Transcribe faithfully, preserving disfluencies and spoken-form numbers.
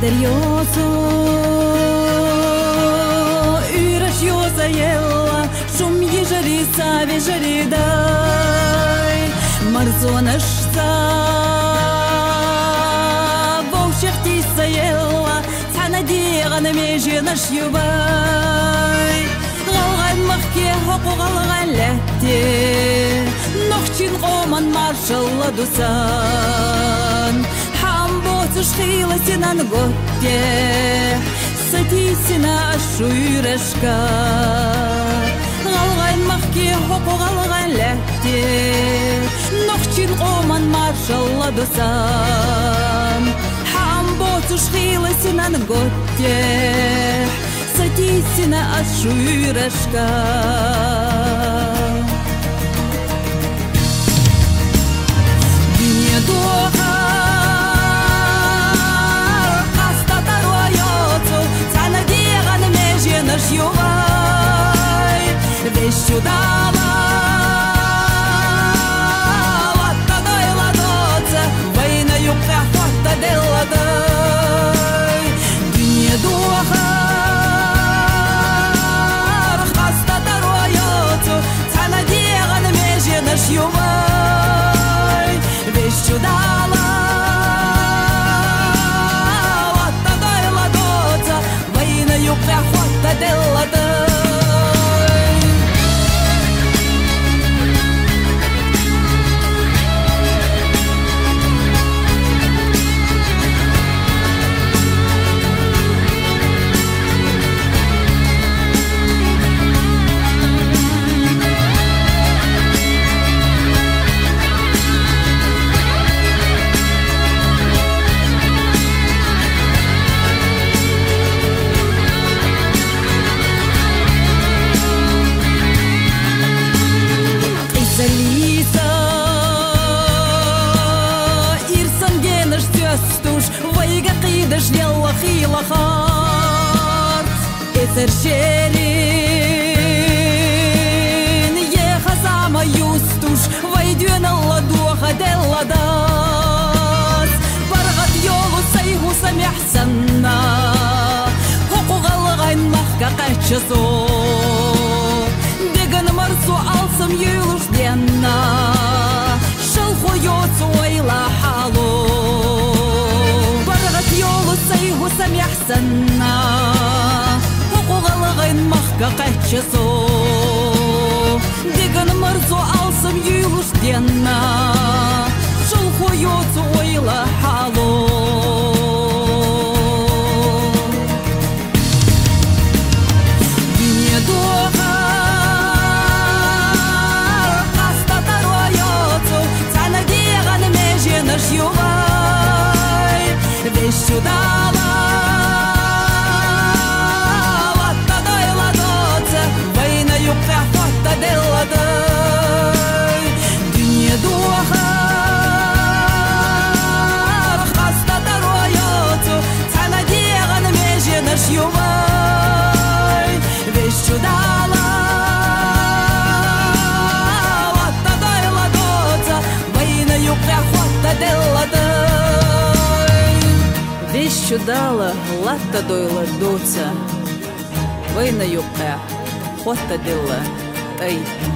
Deryoso Ürashyosa yella Шум ежели сави жели дай Марзонашса Вовшехтиса yella Цанадиған меженаш юбай Ғалған махке хоқу ғалған ләтте Нохчин қоман маршалла дусан Шхила синан готте Сати сина шуйрашка Галгайн махки хоку галгайн ләтте Нохчин оман маршалла досан Хамботу шхила синан готте Сати сина шуйрашка Дүния доға Наш ювай весь чудава латта дай ладоца война юбка хвата деладай дүния дуахар хаста даруайоцу цана деган меже наш ювай весь чудава латта дай ладоца война юбка Della Ждела хила харт Эсер шерин Ехазама юстуш Вайдюн алла духа делладас Баргат йолу сайгу самяхсанна Хоку галгайн махка качасо Деган марсу алсам юлуш денна Шалху йоцу ойла халу يولو سيهو سميح سنة حقو غلغين مخكا قيتشسو ديغن مرزو ألسم يولوش دينا شلخو يوتو ويلا حالو دنيا دوغار قاستا تاروا يوتو تانا ديغن ميجينا شيوغا Весь чудава латта дай ладоца война юбка хвата деладай дүния дуахар хаста даруайоцу цана деган меже наш ювай весь чудава латта дай ладоца война юбка хвата деладай Весь чудала, латта дойла доца, война юбка, хота дела, тай.